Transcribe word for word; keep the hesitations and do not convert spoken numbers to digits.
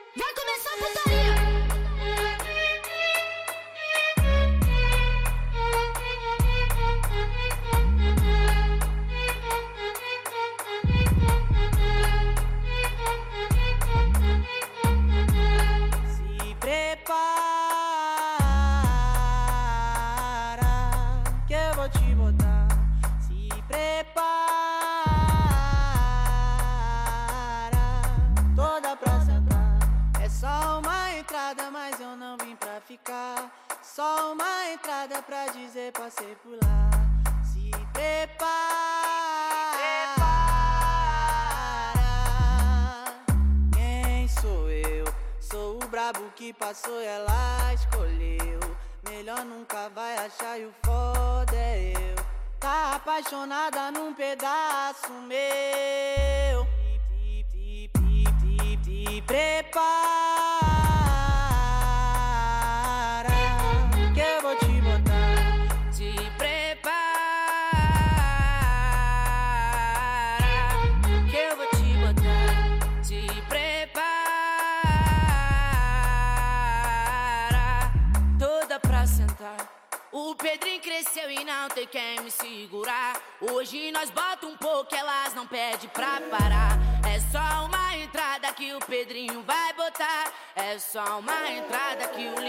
Vai começar a putaria! Se prepara que eu vou te botar. Se prepara toda pra sentar. É só uma entrada, mas eu não vim pra ficar. Só uma entrada pra dizer passei por lá. Se prepara. Quem sou eu? Sou o brabo que passou e ela escolheu. Melhor nunca vai achar e o foda é eu. Tá apaixonada num pedaço meu. Te, te, te, te, te prepara que eu vou te botar. Te prepara que eu vou te botar. Te prepara toda pra sentar. O Pedrinho cresceu e não tem quem me segurar. Hoje nós bota um pouco, elas não pedem pra parar. É só uma entrada que o Pedrinho vai botar. É só uma entrada que o